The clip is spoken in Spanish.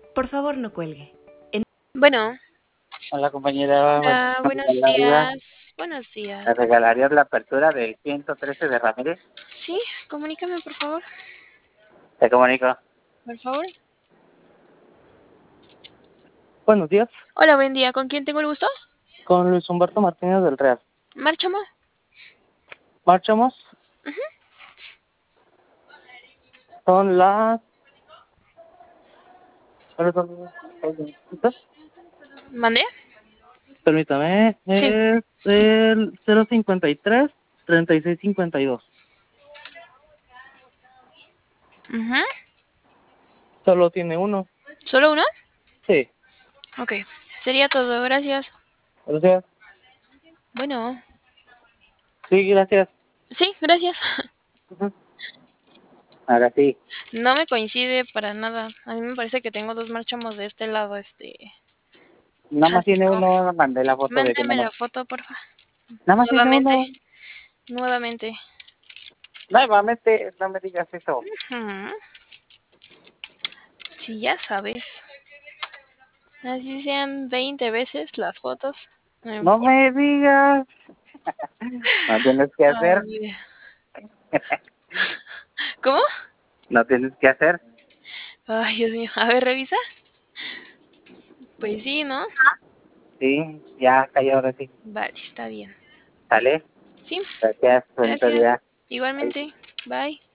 Por favor, no cuelgue. Bueno, Hola compañera, bueno, hola, ¿me buenos regalarías, días. Buenos días. me regalarías la apertura del 113 de Ramírez? Sí, comunícame, por favor. Te comunico. Por favor. Buenos días, Hola, buen día. ¿Con quién tengo el gusto? con Luis Humberto Martínez del Real. ¿Marchamo? ¿Marchamos? Son las... ¿Mandé? Permítame, Sí. es el 053 3652. Ajá. Solo tiene uno. ¿Solo uno? Sí, Ok. Sería todo. Gracias. gracias. Bueno. Sí, gracias. Sí, gracias. Ujú. Ahora sí, No me coincide para nada. A mí me parece que tengo dos marchamos de este lado, nada más tiene Jalisco. uno, mandé la foto de que Mándame nada la más, foto, porfa. nada más tiene Nuevamente. uno. Nuevamente. Nuevamente, no me digas eso. Ujú. Sí, ya sabes. Así sean 20 veces las fotos. No No importa. me digas. No tienes que hacer. Ay, ¿cómo? No tienes que hacer. Ay, Dios mío. A ver, revisa. Pues sí, ¿no? Sí, ya cayó ahora sí. Vale, está bien. ¿Sale? Sí, Gracias, bonito gracias. día. Bye. Igualmente. Bye.